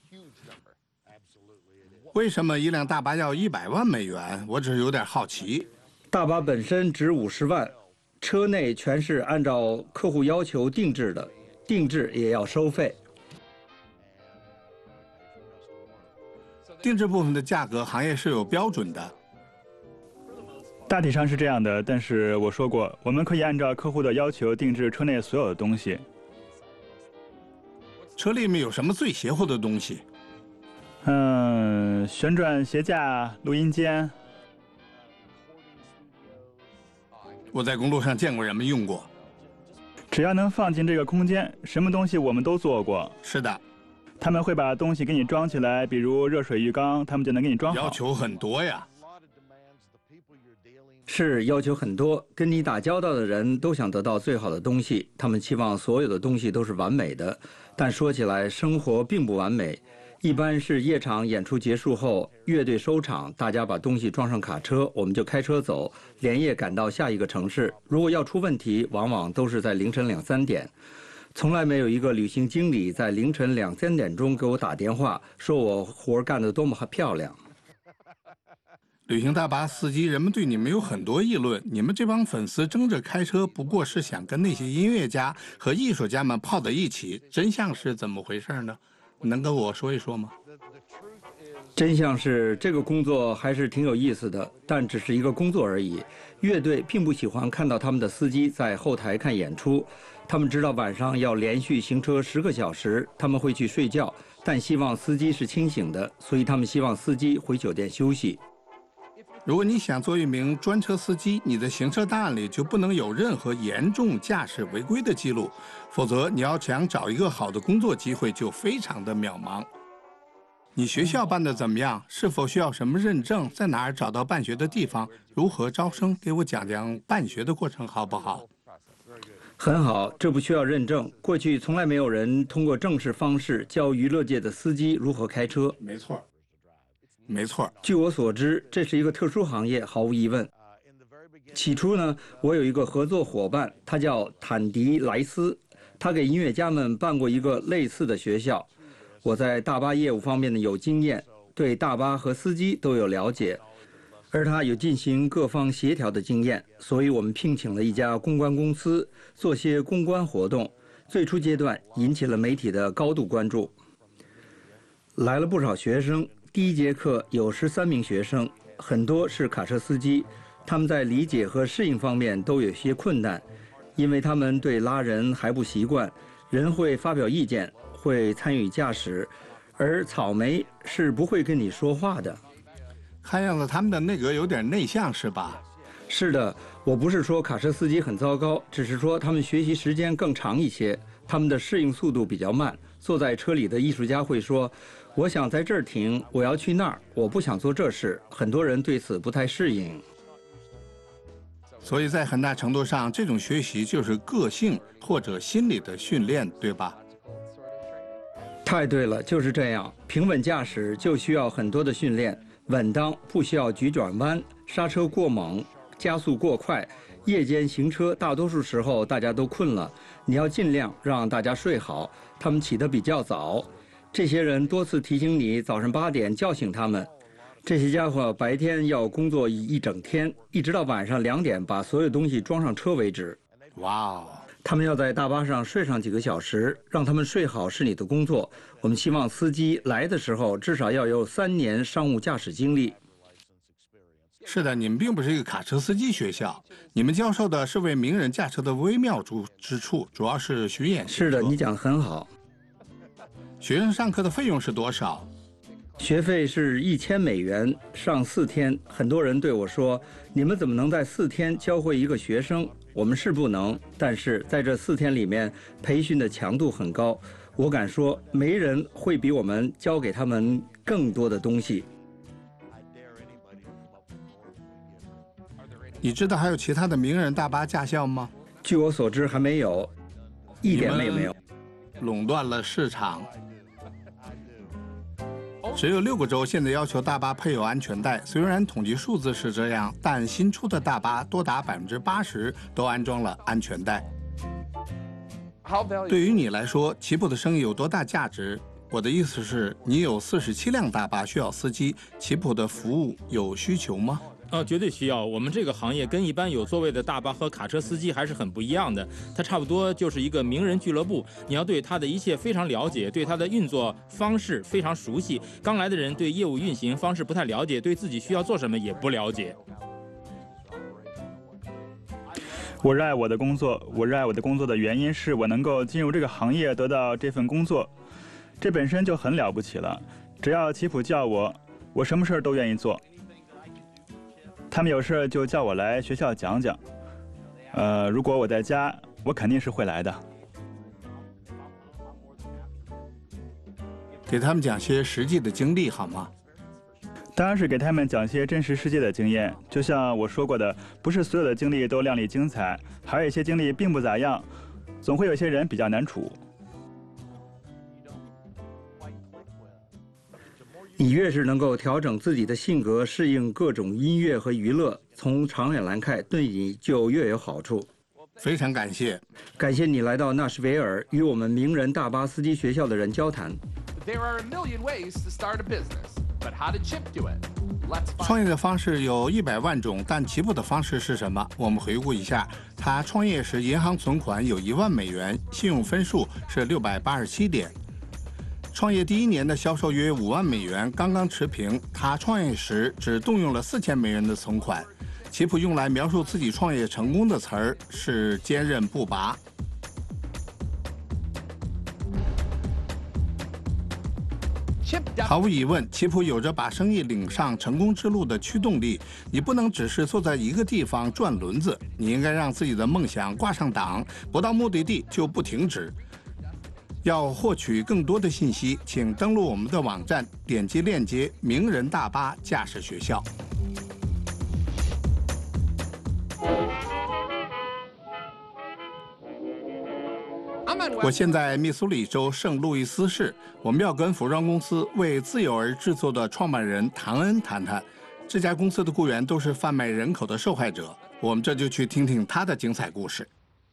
为什么一辆大巴要一百万美元？我只是有点好奇。 大巴本身值五十万，车内全是按照客户要求定制的，定制也要收费。 定制部分的价格，行业是有标准的。 大体上是这样的，但是我说过，我们可以按照客户的要求定制车内所有的东西。 车里面有什么最邪乎的东西？ 嗯，旋转鞋架、录音间。 我在公路上见过人们用过。 只要能放进这个空间，什么东西我们都做过。 是的。 他们会把东西给你装起来，比如热水浴缸，他们就能给你装好。 要求很多呀。 是要求很多，跟你打交道的人都想得到最好的东西，他们期望所有的东西都是完美的。但说起来，生活并不完美。一般是夜场演出结束后，乐队收场，大家把东西装上卡车，我们就开车走，连夜赶到下一个城市。如果要出问题，往往都是在凌晨两三点。从来没有一个旅行经理在凌晨两三点钟给我打电话，说我活干得多么漂亮。 旅行大巴司机，人们对你们有很多议论。你们这帮粉丝争着开车，不过是想跟那些音乐家和艺术家们泡在一起。真相是怎么回事呢？能跟我说一说吗？ 真相是，这个工作还是挺有意思的，但只是一个工作而已。乐队并不喜欢看到他们的司机在后台看演出，他们知道晚上要连续行车十个小时，他们会去睡觉，但希望司机是清醒的，所以他们希望司机回酒店休息。 如果你想做一名专车司机，你的行车档案里就不能有任何严重驾驶违规的记录，否则你要想找一个好的工作机会就非常的渺茫。你学校办得怎么样？是否需要什么认证？在哪儿找到办学的地方？如何招生？给我讲讲办学的过程好不好？ 很好，这不需要认证。过去从来没有人通过正式方式教娱乐界的司机如何开车。 没错。没错， 据我所知，这是一个特殊行业，毫无疑问。起初呢，我有一个合作伙伴，他叫坦迪莱斯，他给音乐家们办过一个类似的学校。我在大巴业务方面呢有经验，对大巴和司机都有了解，而他有进行各方协调的经验，所以我们聘请了一家公关公司做些公关活动。最初阶段引起了媒体的高度关注，来了不少学生。第一节课有十三名学生，很多是卡车司机，他们在理解和适应方面都有些困难，因为他们对拉人还不习惯，人会发表意见，会参与驾驶，而草莓是不会跟你说话的。 看样子他们的内阁有点内向，是吧？ 是的，我不是说卡车司机很糟糕，只是说他们学习时间更长一些，他们的适应速度比较慢。坐在车里的艺术家会说，我想在这儿停，我要去那儿，我不想做这事。很多人对此不太适应。 所以在很大程度上，这种学习就是个性或者心理的训练，对吧？ 太对了，就是这样。平稳驾驶就需要很多的训练，稳当不需要急转弯，刹车过猛，加速过快。夜间行车，大多数时候大家都困了，你要尽量让大家睡好。他们起得比较早，这些人多次提醒你早上八点叫醒他们。这些家伙白天要工作一整天，一直到晚上两点把所有东西装上车为止。 哇哦！ 他们要在大巴上睡上几个小时，让他们睡好是你的工作。我们希望司机来的时候至少要有三年商务驾驶经历。 是的，你们并不是一个卡车司机学校，你们教授的是为名人驾车的微妙之处，主要是巡演。 是的，你讲得很好。 学生上课的费用是多少？ 学费是一千美元，上四天。很多人对我说：“你们怎么能在四天教会一个学生？”我们是不能，但是在这四天里面，培训的强度很高。我敢说，没人会比我们教给他们更多的东西。 你知道还有其他的名人大巴驾校吗？ 据我所知，还没有，一点也没有。 垄断了市场。只有六个州现在要求大巴配有安全带，虽然统计数字是这样，但新出的大巴多达百分之八十都安装了安全带。对于你来说，吉普的生意有多大价值？我的意思是，你有四十七辆大巴需要司机，吉普的服务有需求吗？ 呃，绝对需要。我们这个行业跟一般有座位的大巴和卡车司机还是很不一样的，它差不多就是一个名人俱乐部。你要对它的一切非常了解，对它的运作方式非常熟悉。刚来的人对业务运行方式不太了解，对自己需要做什么也不了解。 我热爱我的工作，我热爱我的工作的原因是我能够进入这个行业，得到这份工作，这本身就很了不起了。只要吉普叫我，我什么事儿都愿意做。他们有事就叫我来学校讲讲，呃，如果我在家，我肯定是会来的。 给他们讲些实际的经历好吗？ 当然是给他们讲些真实世界的经验。就像我说过的，不是所有的经历都亮丽精彩，还有一些经历并不咋样，总会有些人比较难处。 你越是能够调整自己的性格，适应各种音乐和娱乐，从长远来看，对你就越有好处。 非常感谢， 感谢你来到纳什维尔，与我们名人大巴司机学校的人交谈。 创业的方式有一百万种，但起步的方式是什么？我们回顾一下，他创业时银行存款有一万美元，信用分数是六百八十七点。 创业第一年的销售约五万美元，刚刚持平。他创业时只动用了四千美元的存款。齐普用来描述自己创业成功的词儿是坚韧不拔。毫无疑问，齐普有着把生意领上成功之路的驱动力。你不能只是坐在一个地方转轮子，你应该让自己的梦想挂上档，不到目的地就不停止。要获取更多的信息，请登录我们的网站，点击链接“名人大巴驾驶学校”。我现在密苏里州圣路易斯市，我们要跟服装公司为自由而制作的创办人唐恩谈谈。这家公司的雇员都是贩卖人口的受害者，我们这就去听听他的精彩故事。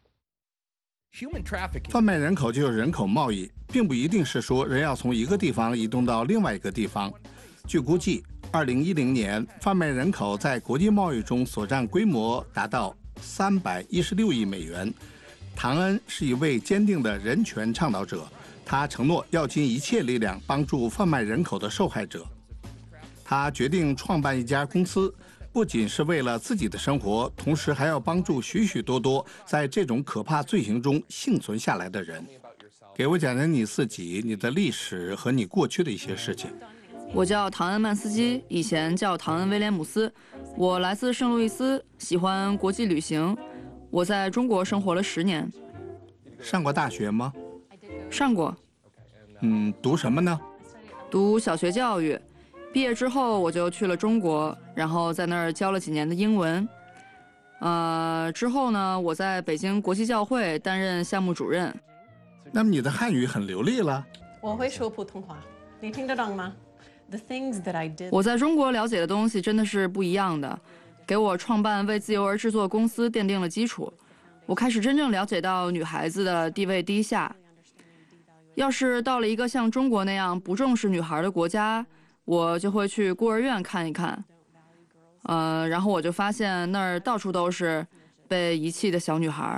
贩卖人口就是人口贸易，并不一定是说人要从一个地方移动到另外一个地方。据估计，二零一零年贩卖人口在国际贸易中所占规模达到三百一十六亿美元。唐恩是一位坚定的人权倡导者，他承诺要尽一切力量帮助贩卖人口的受害者。他决定创办一家公司，不仅是为了自己的生活，同时还要帮助许许多多在这种可怕罪行中幸存下来的人。给我讲讲你自己、你的历史和你过去的一些事情。 我叫唐恩·曼斯基，以前叫唐恩·威廉姆斯。我来自圣路易斯，喜欢国际旅行。我在中国生活了十年。 上过大学吗？ 上过。 嗯，读什么呢？ 读小学教育。毕业之后我就去了中国，然后在那儿教了几年的英文。呃，之后呢，我在北京国际教会担任项目主任。 那么你的汉语很流利了。 我会说普通话，你听得懂吗？ The things that I did. 我在中国了解的东西真的是不一样的。给我创办为自由而制作公司奠定了基础，我开始真正了解到女孩子的地位低下。要是到了一个像中国那样不重视女孩的国家，我就会去孤儿院看一看。呃，然后我就发现那儿到处都是被遗弃的小女孩。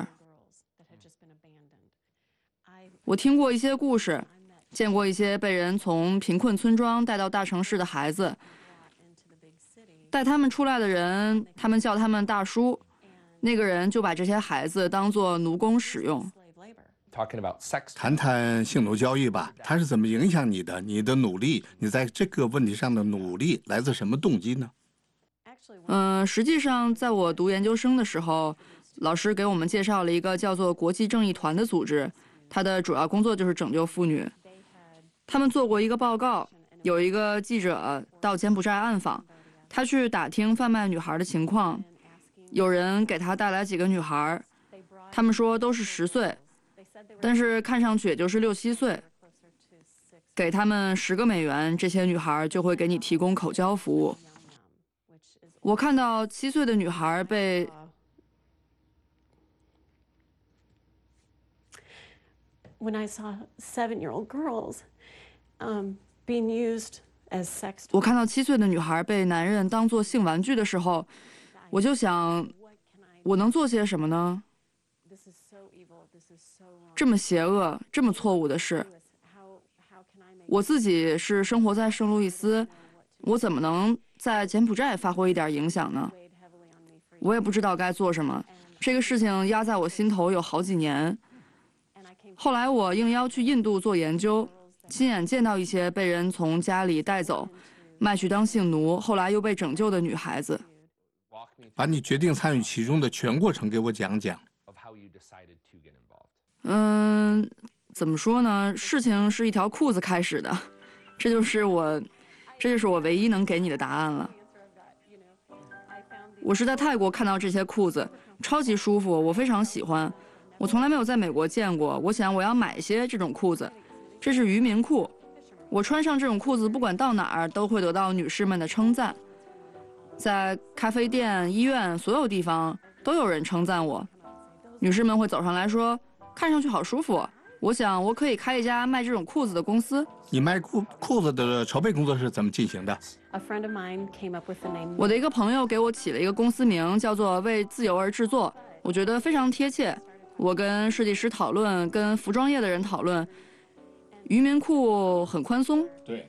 我听过一些故事，见过一些被人从贫困村庄带到大城市的孩子。带他们出来的人，他们叫他们大叔，那个人就把这些孩子当作奴工使用。 谈谈性奴交易吧，它是怎么影响你的？你的努力，你在这个问题上的努力来自什么动机呢？ 嗯、呃，实际上，在我读研究生的时候，老师给我们介绍了一个叫做国际正义团的组织，它的主要工作就是拯救妇女。他们做过一个报告，有一个记者到柬埔寨暗访。他去打听贩卖女孩的情况，有人给他带来几个女孩，他们说都是十岁，但是看上去也就是六七岁。给他们十个美元，这些女孩就会给你提供口交服务。我看到七岁的女孩被 ，When I saw seven-year-old girls, um, being used. 我看到七岁的女孩被男人当作性玩具的时候，我就想，我能做些什么呢？这么邪恶、这么错误的事，我自己是生活在圣路易斯，我怎么能在柬埔寨发挥一点影响呢？我也不知道该做什么，这个事情压在我心头有好几年。后来我应邀去印度做研究。亲眼见到一些被人从家里带走，卖去当性奴，后来又被拯救的女孩子。 把你决定参与其中的全过程给我讲讲。 嗯，怎么说呢？事情是一条裤子开始的，这就是我，这就是我唯一能给你的答案了。我是在泰国看到这些裤子，超级舒服，我非常喜欢。我从来没有在美国见过，我想我要买一些这种裤子。这是渔民裤，我穿上这种裤子，不管到哪儿都会得到女士们的称赞。在咖啡店、医院，所有地方都有人称赞我。女士们会走上来说：“看上去好舒服。”我想我可以开一家卖这种裤子的公司。 你卖裤裤子的筹备工作是怎么进行的？ 我的一个朋友给我起了一个公司名，叫做“为自由而制作”，我觉得非常贴切。我跟设计师讨论，跟服装业的人讨论。 渔民裤很宽松， 对，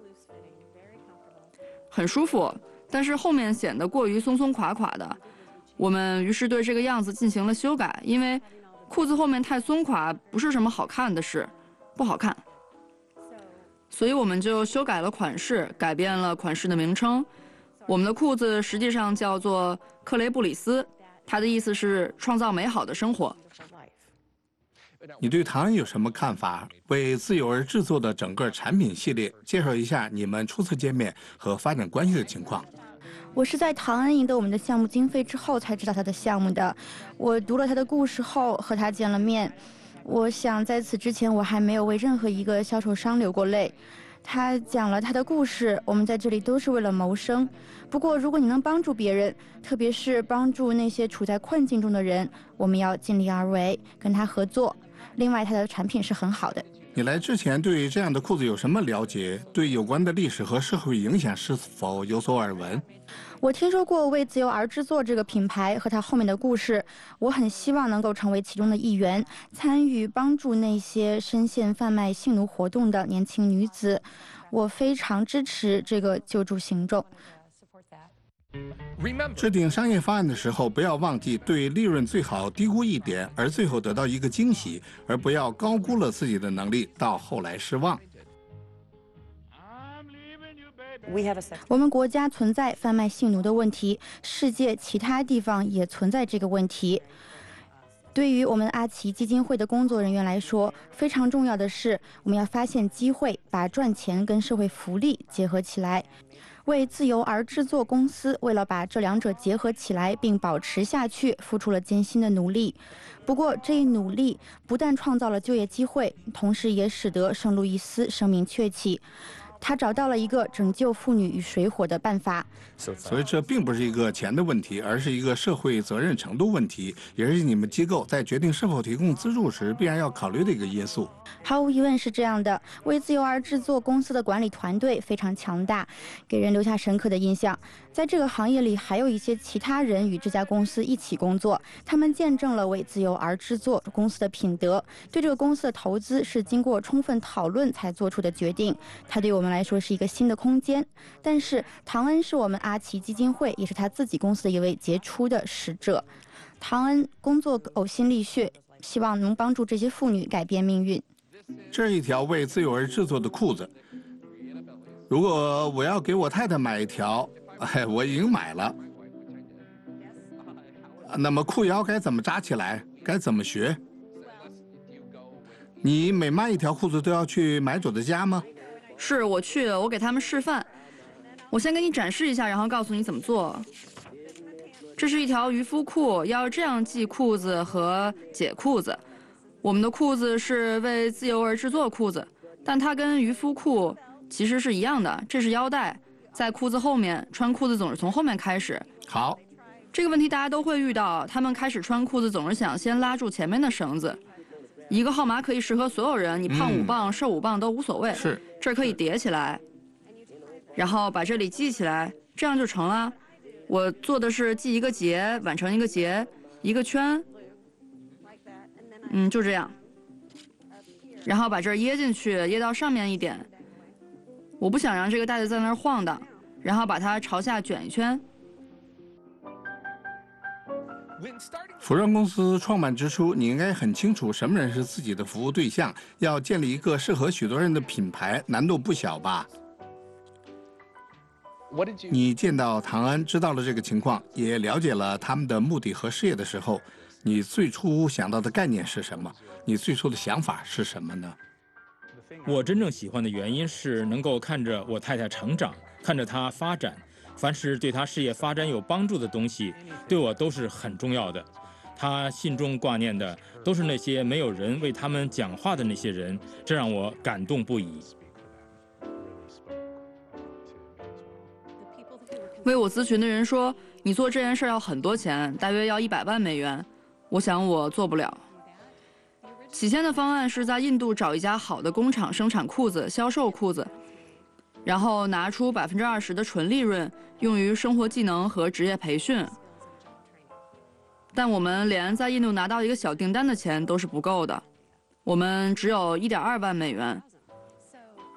很舒服，但是后面显得过于松松垮垮的。我们于是对这个样子进行了修改，因为裤子后面太松垮不是什么好看的事，不好看。所以我们就修改了款式，改变了款式的名称。我们的裤子实际上叫做克雷布里斯，它的意思是创造美好的生活。 你对唐恩有什么看法？为自由而制作的整个产品系列，介绍一下你们初次见面和发展关系的情况。 我是在唐恩赢得我们的项目经费之后才知道他的项目的。我读了他的故事后和他见了面。我想在此之前我还没有为任何一个销售商流过泪。他讲了他的故事，我们在这里都是为了谋生。不过如果你能帮助别人，特别是帮助那些处在困境中的人，我们要尽力而为，跟他合作。另外他的产品是很好的。 你来之前对这样的裤子有什么了解？对有关的历史和社会影响是否有所耳闻？ 我听说过为自由而制作这个品牌和它后面的故事，我很希望能够成为其中的一员，参与帮助那些深陷贩卖性奴活动的年轻女子。我非常支持这个救助行动。 制定商业方案的时候，不要忘记对利润最好低估一点，而最后得到一个惊喜，而不要高估了自己的能力，到后来失望。 我们国家存在贩卖性奴的问题，世界其他地方也存在这个问题。对于我们阿奇基金会的工作人员来说，非常重要的是，我们要发现机会，把赚钱跟社会福利结合起来。为自由而制作公司为了把这两者结合起来并保持下去，付出了艰辛的努力。不过这一努力不但创造了就业机会，同时也使得圣路易斯声名鹊起。他找到了一个拯救妇女于水火的办法。 所以这并不是一个钱的问题，而是一个社会责任程度问题，也是你们机构在决定是否提供资助时必然要考虑的一个因素。 毫无疑问是这样的，为自由而制作公司的管理团队非常强大，给人留下深刻的印象。在这个行业里，还有一些其他人与这家公司一起工作，他们见证了为自由而制作公司的品德，对这个公司的投资是经过充分讨论才做出的决定。它对我们来说是一个新的空间。但是唐恩是我们阿奇基金会，也是他自己公司的一位杰出的使者。唐恩工作呕心沥血，希望能帮助这些妇女改变命运。 这是一条为自由而制作的裤子。如果我要给我太太买一条，哎，我已经买了。那么裤腰该怎么扎起来？该怎么学？你每卖一条裤子都要去买主的家吗？ 是，我去了，我给他们示范。我先给你展示一下，然后告诉你怎么做。这是一条渔夫裤，要这样系裤子和解裤子。我们的裤子是为自由而制作裤子，但它跟渔夫裤其实是一样的。这是腰带，在裤子后面，穿裤子总是从后面开始。 好， 这个问题大家都会遇到，他们开始穿裤子总是想先拉住前面的绳子。一个号码可以适合所有人，你胖五磅、嗯、瘦五磅都无所谓。 是， 这儿可以叠起来，然后把这里系起来，这样就成了。我做的是系一个结，挽成一个结，一个圈。嗯，就这样。然后把这儿掖进去，掖到上面一点。我不想让这个带子在那儿晃荡，然后把它朝下卷一圈。 福润公司创办之初，你应该很清楚什么人是自己的服务对象，要建立一个适合许多人的品牌，难度不小吧？你见到唐恩，知道了这个情况，也了解了他们的目的和事业的时候，你最初想到的概念是什么？你最初的想法是什么呢？ 我真正喜欢的原因是能够看着我太太成长，看着她发展。凡是对她事业发展有帮助的东西，对我都是很重要的。她心中挂念的都是那些没有人为他们讲话的那些人，这让我感动不已。 为我咨询的人说，你做这件事要很多钱，大约要一百万美元。我想我做不了。起先的方案是在印度找一家好的工厂生产裤子，销售裤子，然后拿出百分之二十的纯利润用于生活技能和职业培训。但我们连在印度拿到一个小订单的钱都是不够的，我们只有一点二万美元。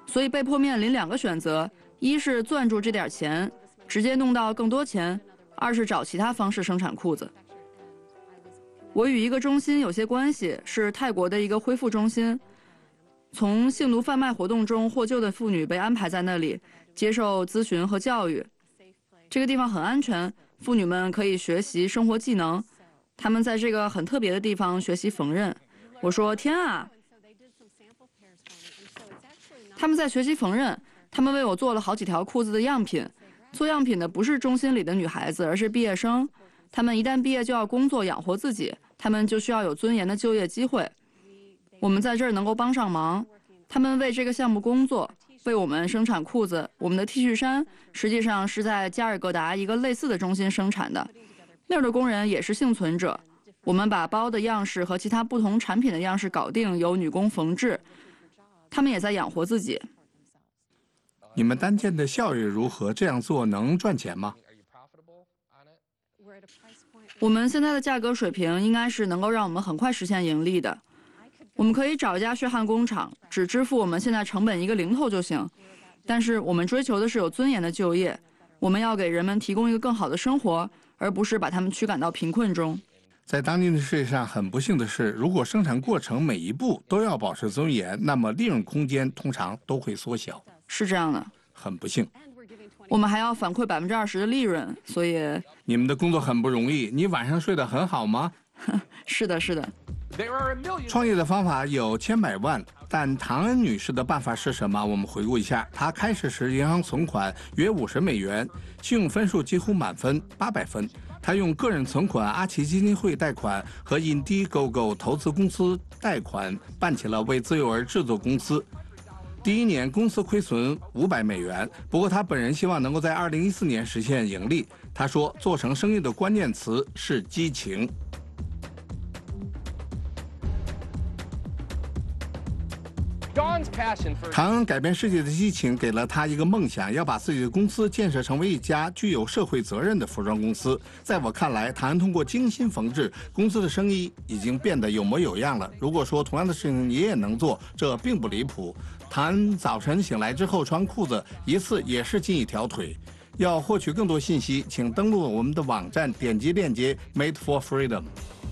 所以被迫面临两个选择：一是攥住这点钱，直接弄到更多钱；二是找其他方式生产裤子。我与一个中心有些关系，是泰国的一个恢复中心。从性奴贩卖活动中获救的妇女被安排在那里接受咨询和教育。这个地方很安全，妇女们可以学习生活技能。她们在这个很特别的地方学习缝纫。我说天啊！他们在学习缝纫，他们为我做了好几条裤子的样品。做样品的不是中心里的女孩子，而是毕业生。他们一旦毕业就要工作养活自己，他们就需要有尊严的就业机会。我们在这儿能够帮上忙，他们为这个项目工作，为我们生产裤子。我们的 T 恤衫实际上是在加尔各答一个类似的中心生产的，那儿的工人也是幸存者。我们把包的样式和其他不同产品的样式搞定，由女工缝制，他们也在养活自己。 你们单件的效益如何？这样做能赚钱吗？ 我们现在的价格水平应该是能够让我们很快实现盈利的。我们可以找一家血汗工厂，只支付我们现在成本一个零头就行。但是我们追求的是有尊严的就业，我们要给人们提供一个更好的生活，而不是把他们驱赶到贫困中。 在当今的世界上，很不幸的是，如果生产过程每一步都要保持尊严，那么利润空间通常都会缩小。 是这样的， 很不幸。 我们还要反馈百分之二十的利润，所以你们的工作很不容易。你晚上睡得很好吗？ 是的，是的。 创业的方法有千百万，但唐恩女士的办法是什么？我们回顾一下，她开始时银行存款约五十美元，信用分数几乎满分，八百分。她用个人存款、阿奇基金会贷款和 Indiegogo 投资公司贷款办起了为自由而制作公司。第一年公司亏损五百美元，不过她本人希望能够在二零一四年实现盈利。她说，做成生意的关键词是激情。唐恩改变世界的激情给了他一个梦想，要把自己的公司建设成为一家具有社会责任的服装公司。在我看来，唐恩通过精心缝制，公司的生意已经变得有模有样了。如果说同样的事情你也能做，这并不离谱。唐恩早晨醒来之后穿裤子，一次也是进一条腿。要获取更多信息，请登录我们的网站，点击链接 Made for Freedom。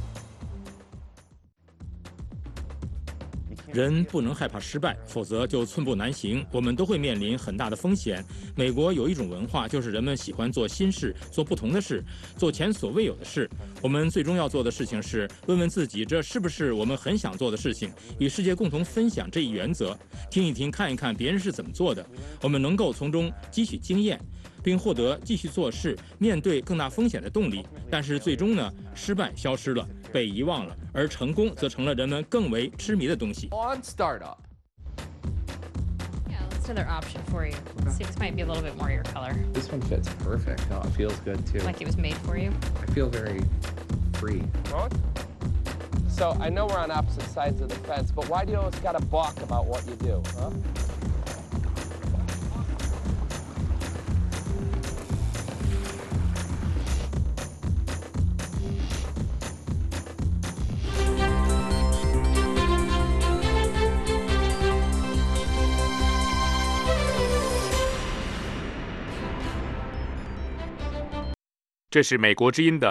人不能害怕失败，否则就寸步难行。我们都会面临很大的风险。美国有一种文化，就是人们喜欢做新事，做不同的事，做前所未有的事。我们最终要做的事情是问问自己，这是不是我们很想做的事情？与世界共同分享这一原则，听一听，看一看别人是怎么做的，我们能够从中汲取经验，并获得继续做事、面对更大风险的动力。但是最终呢，失败消失了，被遗忘了，而成功则成了人们更为痴迷的东西。 On startup. Yeah, let's do another option for you. Let's see, this might be a little bit more your color. This one fits perfect. Oh, it feels good too. Like it was made for you. I feel very free. So I know we're on opposite sides of the fence, but why do you always got to balk about what you do, huh? 这是美国之音的